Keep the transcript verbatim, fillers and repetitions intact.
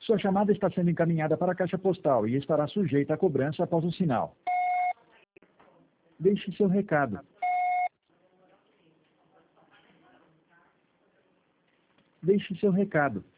Sua chamada está sendo encaminhada para a caixa postal e estará sujeita a cobrança após o sinal. Deixe seu recado. Deixe seu recado.